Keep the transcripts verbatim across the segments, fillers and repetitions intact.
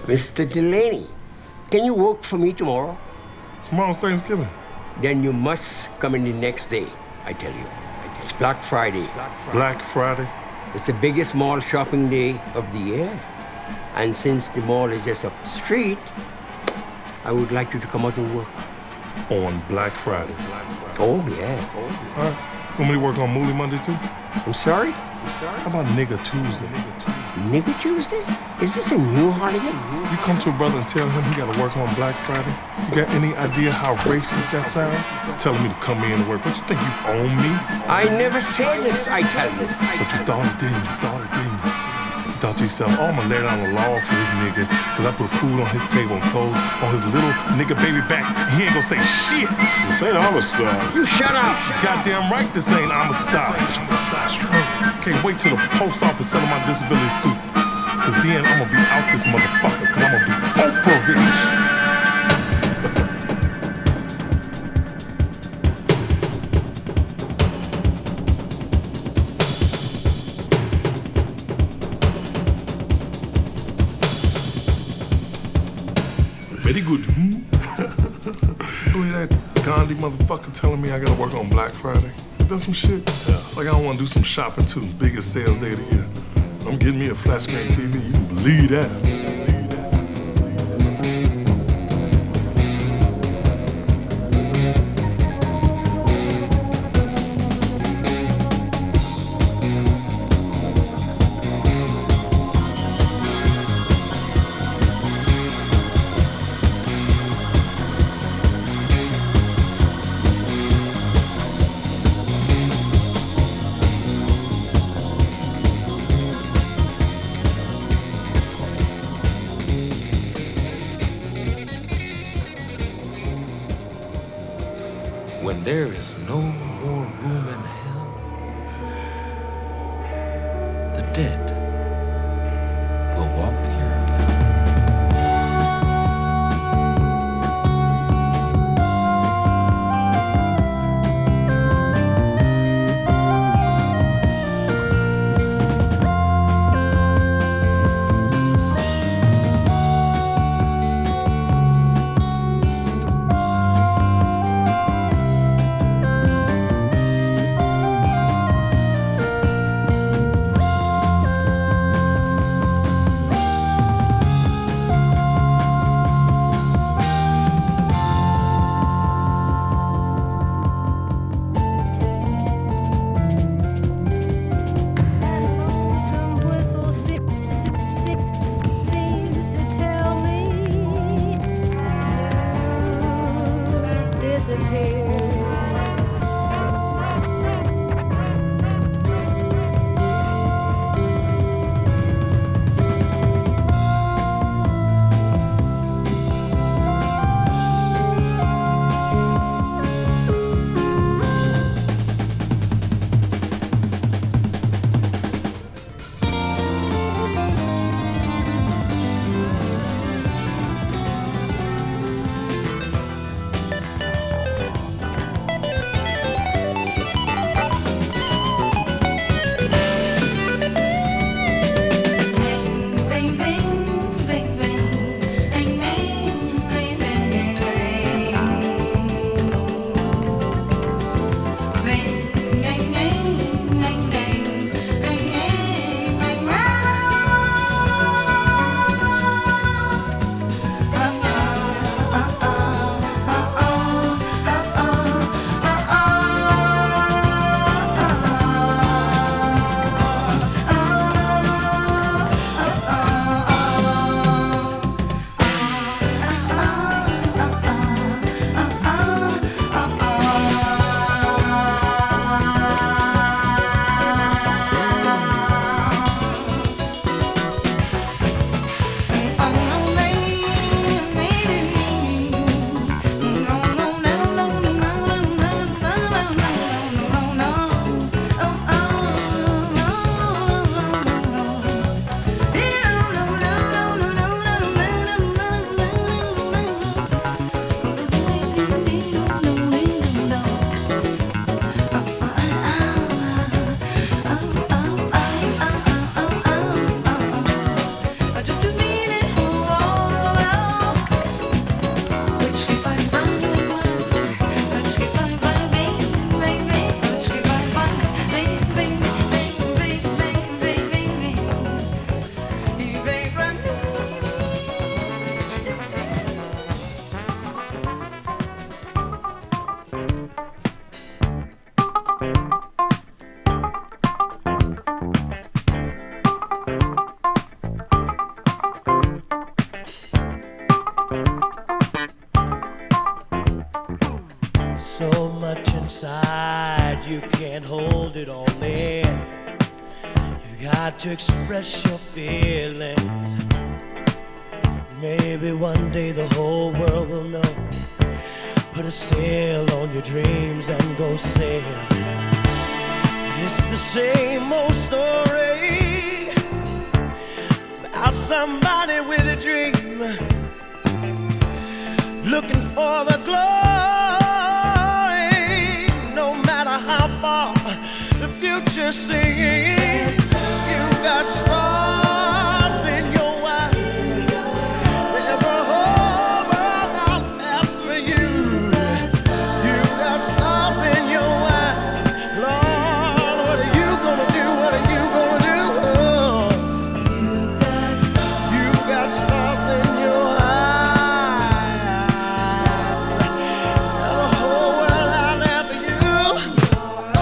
Mister Delaney, can you work for me tomorrow? Tomorrow's Thanksgiving. Then you must come in the next day, I tell you. It's Black Friday. Black Friday? Black Friday? It's the biggest mall shopping day of the year. And since the mall is just up the street, I would like you to come out and work. On Black Friday? Oh, yeah. Oh, yeah. All right. Want me to work on Mooly Monday, too? I'm sorry? I'm sorry? How about Nigga Tuesday? Nigga Tuesday? Is this a new holiday? You come to a brother and tell him he got to work on Black Friday? You got any idea how racist that sounds? Telling me to come in and work. What, you think you own me? I never said this, I tell this. But you thought it, didn't you? You thought it, didn't you? You thought to yourself, oh, I'm gonna lay down the law for this nigga, because I put food on his table and clothes on his little nigga baby backs. He ain't gonna say shit. This ain't Amistad. You shut up. Goddamn right this ain't Amistad. Can't wait till the post office send my disability suit. Cause then I'm gonna be out this motherfucker, cause I'm gonna be Oprah rich. Very good. Hmm? Look at that Gandhi motherfucker telling me I gotta work on Black Friday. That's some shit. Yeah. Like I don't wanna do some shopping too. Biggest sales day of the year. I'm getting me a flat screen T V. You can believe that. When there is no more room in hell, the dead will walk the earth. can't hold it all in. You got to express your feelings. Maybe one day the whole world will know. Put a sail on your dreams and go sail. It's the same old story about somebody with a dream, looking for the glory, no matter how far the future seems. You've got stars in your eyes. There's a whole world out there for you. You've got stars in your eyes. Lord, what are you gonna do? What are you gonna do? Oh, you've got stars in your eyes. There's a whole world out there for you. Oh,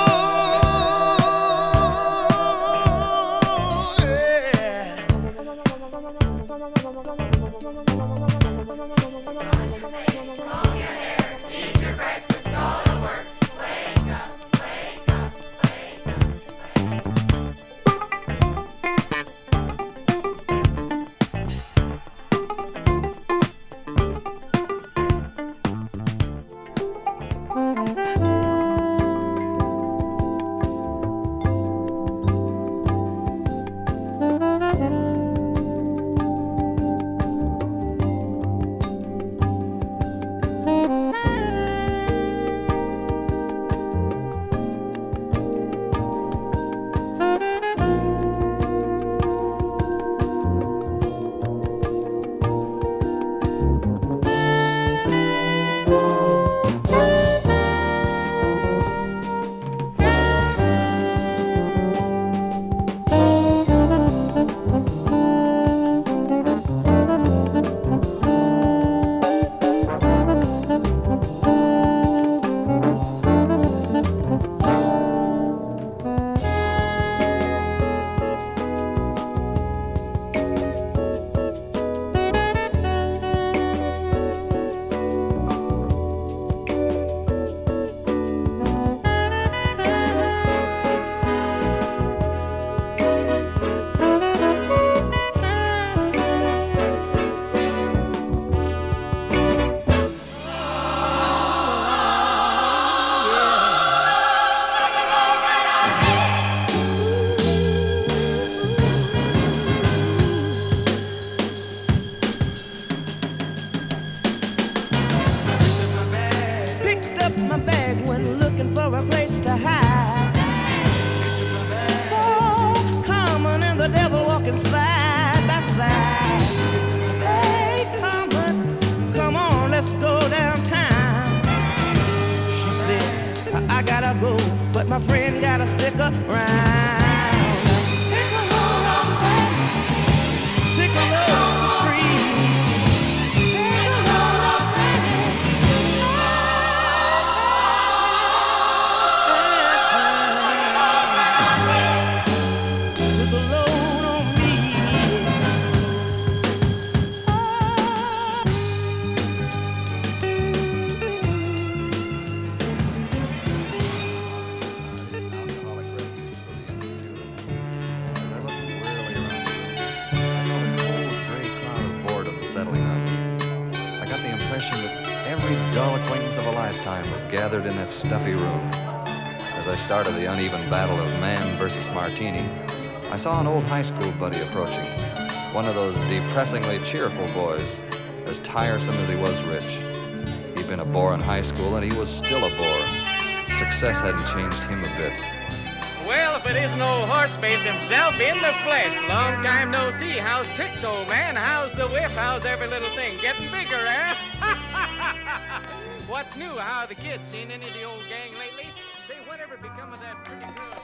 picked up my bag when looking for a place to hide. So common and the devil walking side by side. Hey, common, come on, let's go downtown. She said, I, I gotta go, but my friend gotta stick around. Take a load on back, take a load for free. Take a load on back. Put the load on me. Alcoholic Refuge for the Institute. As I looked wearily around the room, I felt a cold, gray cloud of boredom settling on me. I got the impression that every dull acquaintance of a lifetime was gathered in that stuffy room. As I started the uneven battle of man versus martini, I saw an old high school buddy approaching. One of those depressingly cheerful boys, as tiresome as he was rich. He'd been a bore in high school, and he was still a bore. Success hadn't changed him a bit. Well, if it isn't old Horseface himself in the flesh. Long time no see. How's tricks, old man? How's the whip? How's every little thing? Getting bigger, eh? What's new? How are the kids? Seen any of the old gang lately? Say, whatever become of that pretty girl?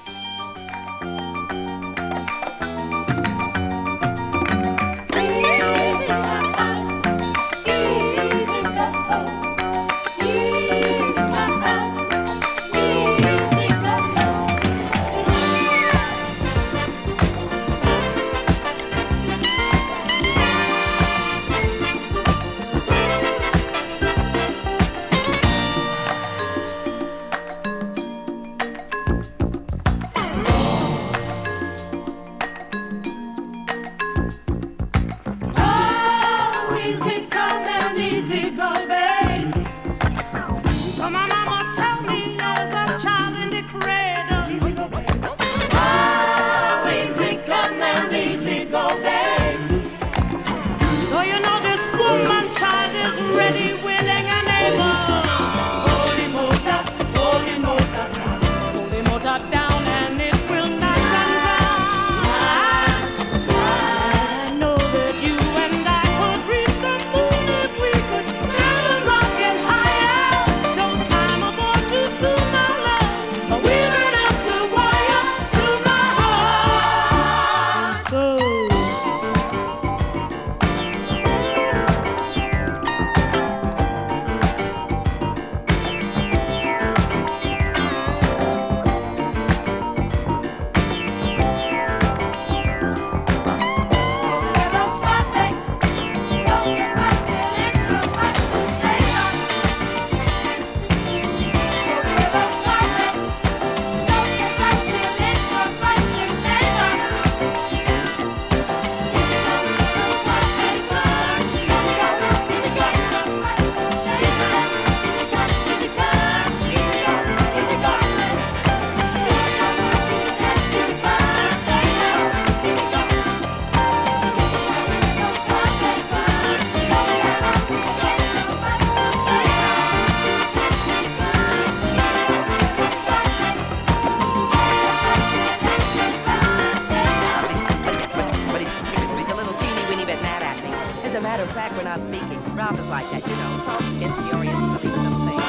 a matter of fact, we're not speaking. Ralph is like that, you know. So just gets furious at the least little thing.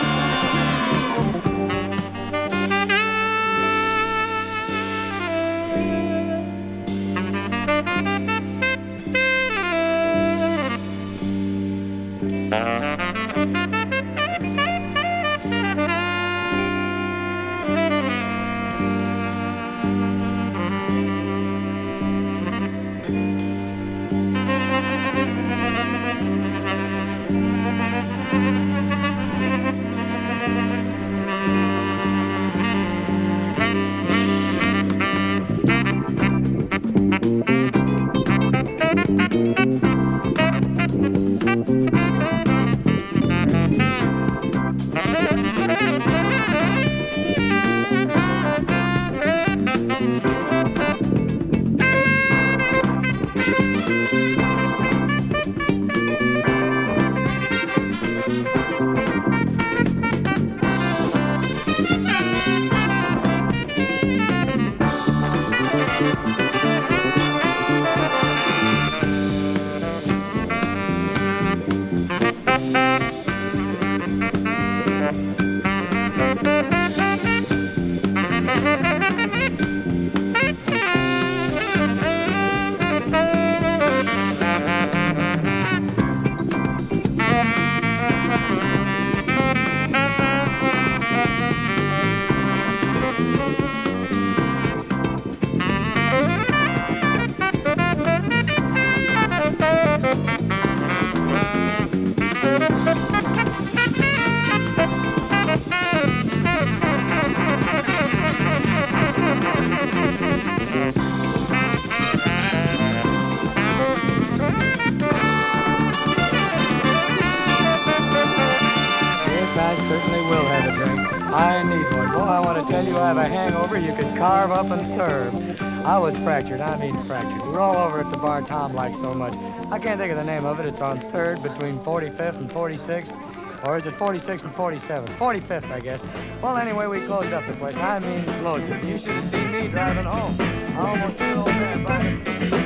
Carve up and serve. I was fractured, I mean fractured. We were all over at the bar Tom likes so much. I can't think of the name of it. It's on third between forty-fifth and forty-sixth. Or is it forty-sixth and forty-seventh? forty-fifth, I guess. Well, anyway, we closed up the place. I mean, closed it. You should have seen me driving home. I almost hit an old man by the...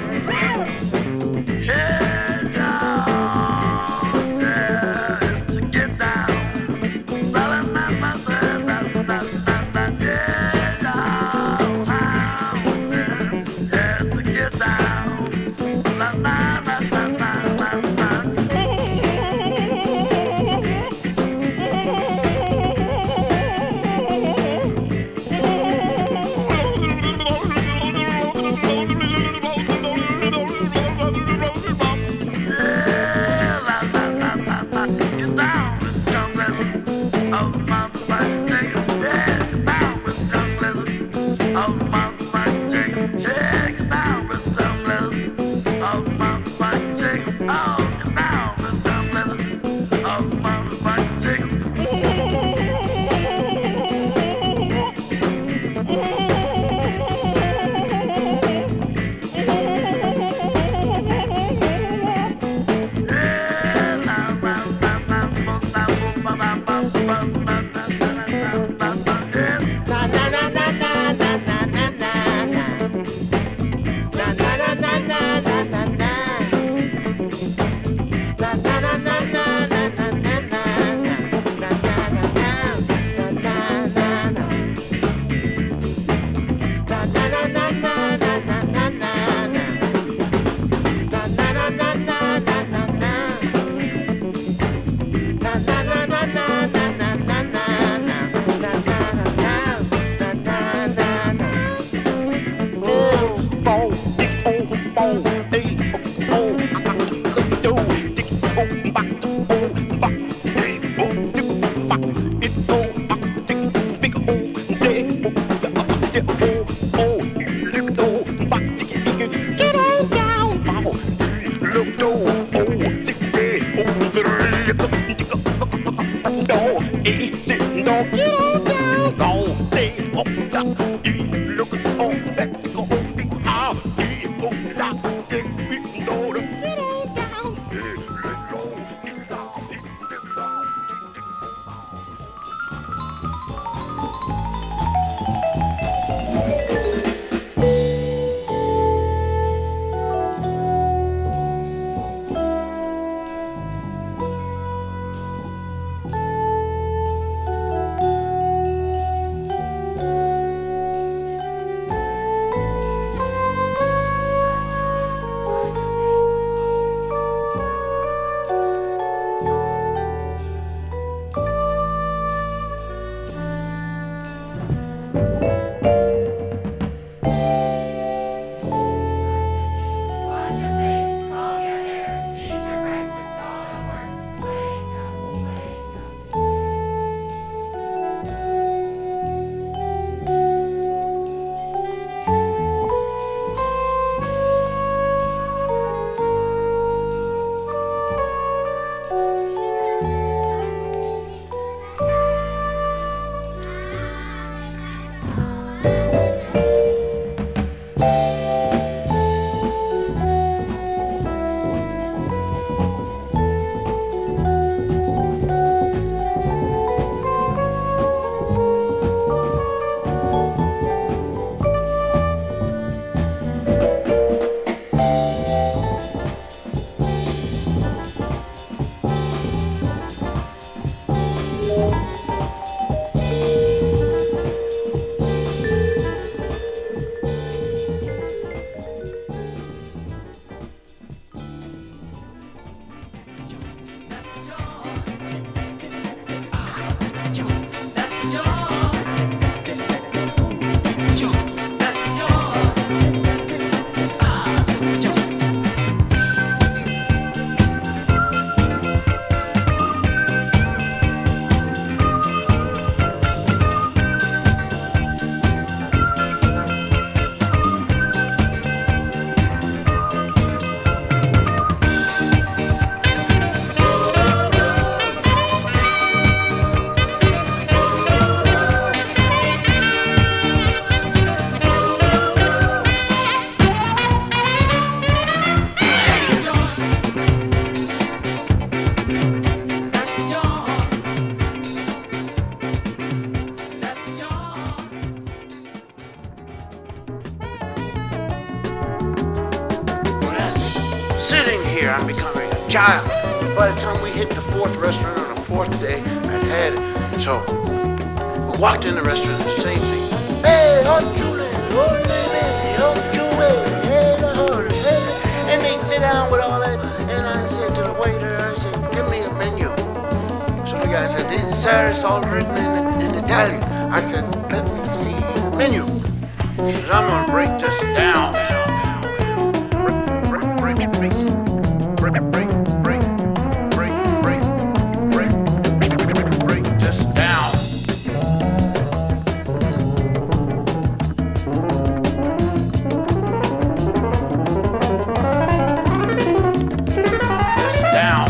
Yeah, yeah, to get down. in here, I'm becoming a child. By the time we hit the fourth restaurant on the fourth day, I'd had it. So we walked in the restaurant, the same thing. Hey, hot chule, hot chule, hot chule, hey, hot chule. And they'd sit down with all that. And I said to the waiter, I said, give me a menu. So the guy said, this, sir, it's all written in, in Italian. I said, let me see the menu. He said, I'm gonna break this down. Break, break, break, break, break, break, break, break, break, break, break this down. This down.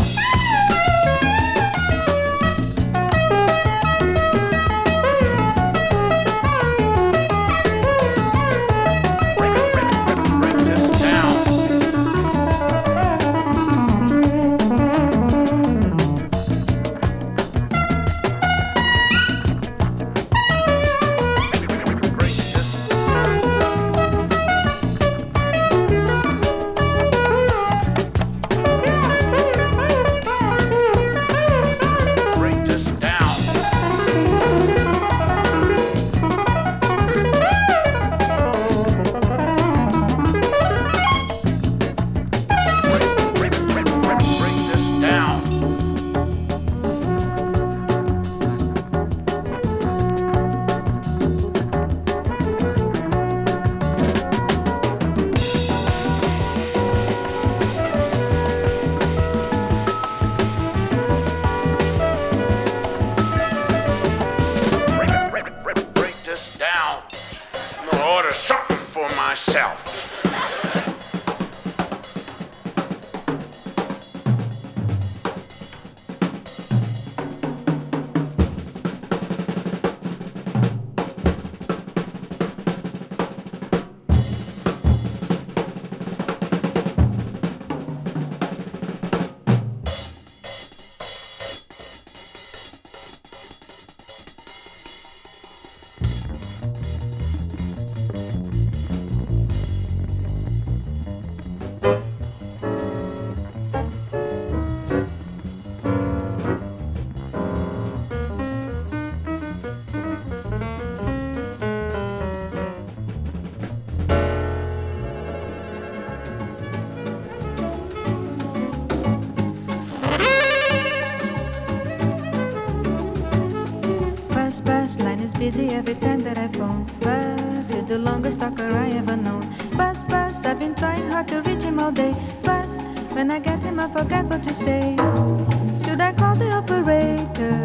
Busy every time that I phone. Buzz is the longest talker I ever known. Buzz, Buzz, I've been trying hard to reach him all day. Buzz, when I get him I forgot what to say. Should I call the operator?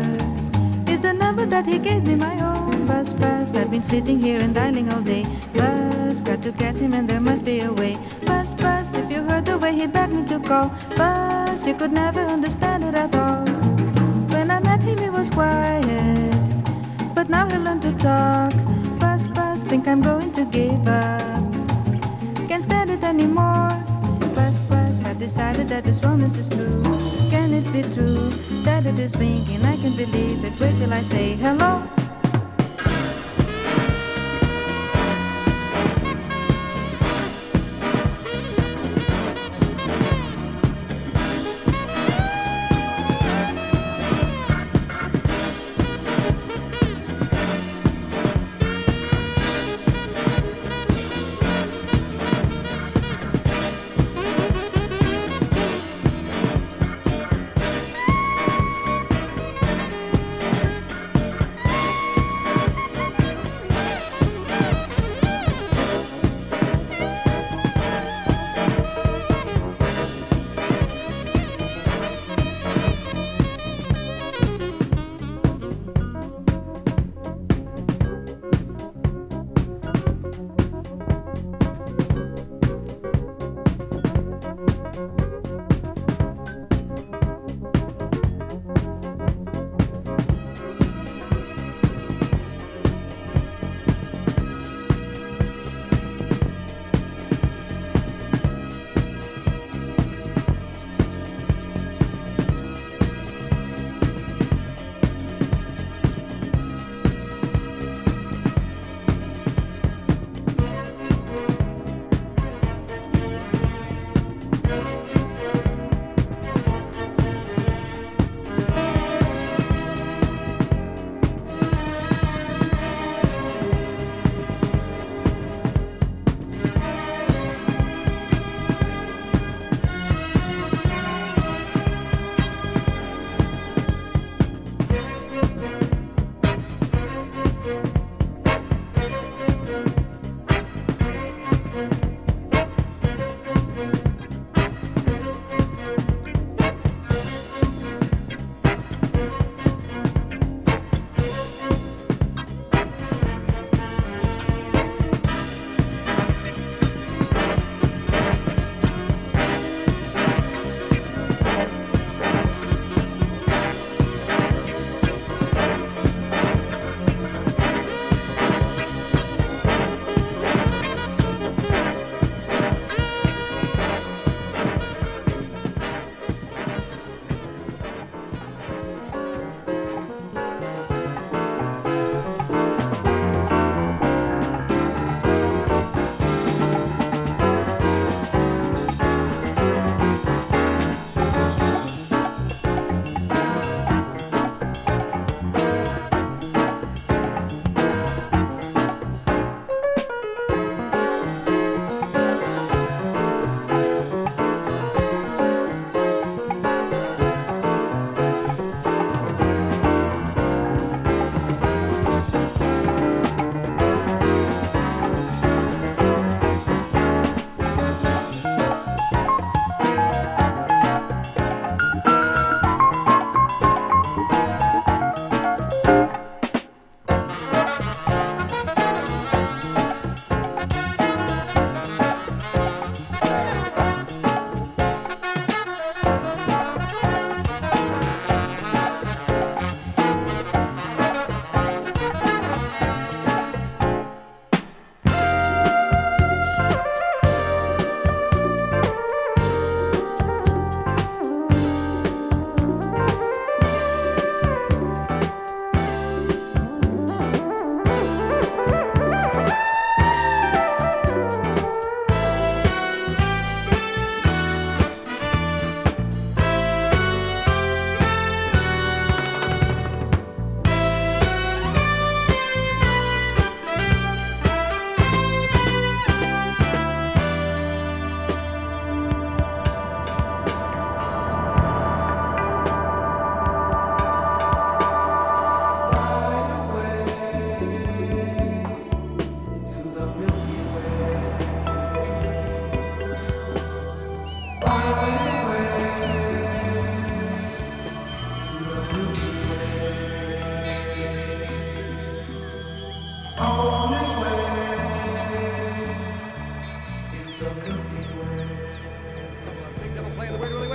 Is the number that he gave me my own? Buzz, Buzz, I've been sitting here and dialing all day. Buzz, got to get him and there must be a way. Buzz, Buzz, if you heard the way he begged me to call. Buzz, you could never understand it at all. When I met him he was quiet, but now he'll learn to talk. Buzz, Buzz, think I'm going to give up. Can't stand it anymore. Buzz, Buzz, I've decided that this romance is true. Can it be true that it is ringing? I can't believe it. Wait till I say hello.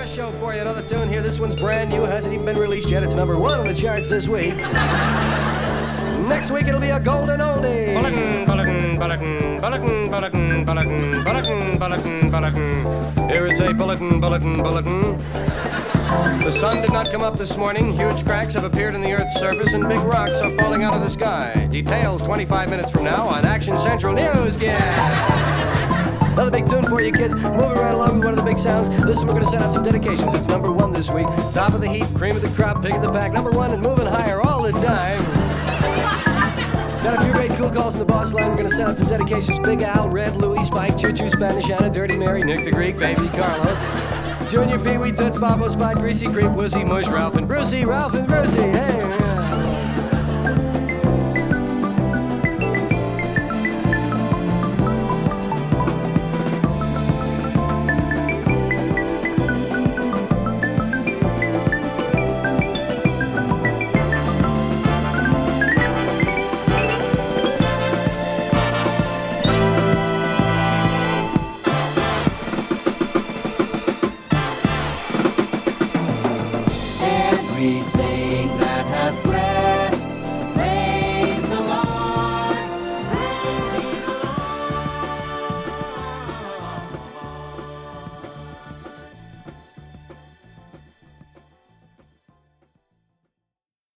a show for you. Another tune here. This one's brand new. Hasn't even been released yet. It's number one on the charts this week. Next week it'll be a golden oldie. Bulletin, bulletin, bulletin, bulletin, bulletin, bulletin, bulletin, bulletin, bulletin. Here is a bulletin, bulletin, bulletin. The sun did not come up this morning. Huge cracks have appeared in the Earth's surface and big rocks are falling out of the sky. Details twenty-five minutes from now on Action Central News. Yeah. Another big tune for you kids. Moving right along with one of the big sounds. This one we're going to send out some dedications. It's number one this week. Top of the heap, cream of the crop, pig of the pack. Number one and moving higher all the time. Got a few great cool calls in the boss line. We're going to send out some dedications. Big Al, Red, Louie, Spike, Choo Choo, Spanish Anna, Dirty Mary, Nick the Greek, Baby Carlos, Junior, Pee Wee, Toots, Bobo, Spot, Greasy, Creep, Wussy, Mush, Ralph, and Brucey, Ralph and Brucey. Hey,